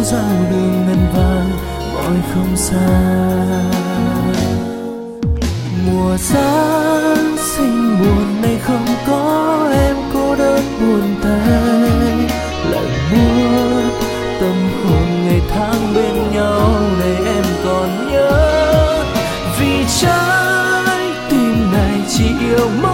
sao đường ngân vàng mọi không xa. Mùa Giáng sinh buồn này không có em, cô đơn buồn tay lạnh buốt tâm hồn ngày tháng bên nhau này em còn nhớ. Vì trái tim này chỉ yêu